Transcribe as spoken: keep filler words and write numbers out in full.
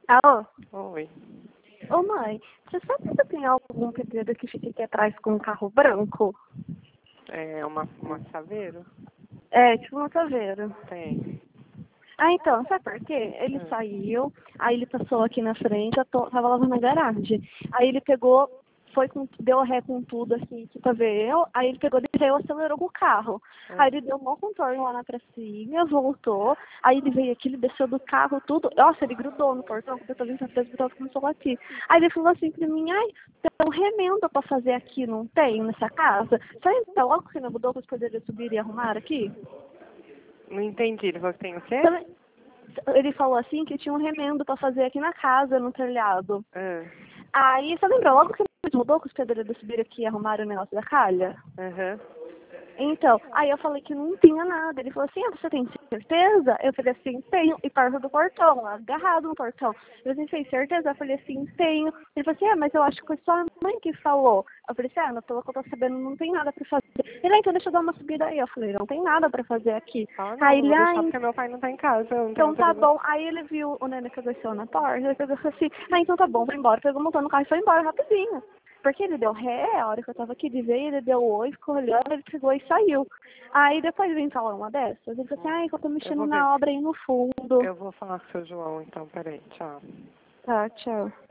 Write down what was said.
Alô? Oi. Ô mãe, você sabe se tem algum pedreiro que fica aqui atrás com um carro branco? É uma, uma saveiro? É, tipo um saveiro. Tem. Ah, então, sabe por quê? Ele Hum. saiu, aí ele passou aqui na frente, eu tô, tava lavando na garagem. Aí ele pegou, foi com, deu ré com tudo, assim, aqui pra ver eu, aí ele pegou, desceu, acelerou com o carro. Hum. Aí ele deu um mau contorno lá na pracinha, voltou, aí ele veio aqui, ele desceu do carro, tudo. Nossa, ele grudou no portão, porque eu tô vindo atrás do portão, começou a latir. Aí ele falou assim pra mim, ai, tem um remendo pra fazer aqui, não tem, nessa casa? Só então, logo que não mudou, que os poderes subir e arrumar aqui? Não entendi. Ele falou que tem o quê? Também- Ele falou assim que tinha um remendo pra fazer aqui na casa, no telhado. Ah. Aí, você lembra, logo que mudou, que os pedreiros subiram aqui e arrumaram o negócio da calha? Aham. Então, aí eu falei que não tinha nada. Ele falou assim, ah, você tem certeza? Eu falei assim, tenho. E perto do portão, agarrado no portão. Eu falei, tem certeza? Eu falei assim, tenho. Ele falou assim, ah, mas eu acho que foi só a mãe que falou. Eu falei assim, ah, mas pelo que eu tô sabendo, não tem nada pra fazer. Ele, ah, então deixa eu dar uma subida aí. Eu falei, não tem nada pra fazer aqui. Fala não, Aí não ele, vou ah, deixar porque meu pai não tá em casa. Eu não tenho então nada tá de você. bom. Aí ele viu o neném que desceu na porta, ele pegou e falou assim, ah, então tá bom, vai embora. Pegou montando no carro e foi embora rapidinho. Porque ele deu ré, a hora que eu tava aqui de ver, ele deu oi, ficou olhando, ele pegou e saiu. Aí depois vem falar uma dessas, ele falou assim, ai, que eu tô Eu mexendo vou ver. na obra aí no fundo. Eu vou falar com o seu João, então. Peraí. Tchau. Tá, tchau.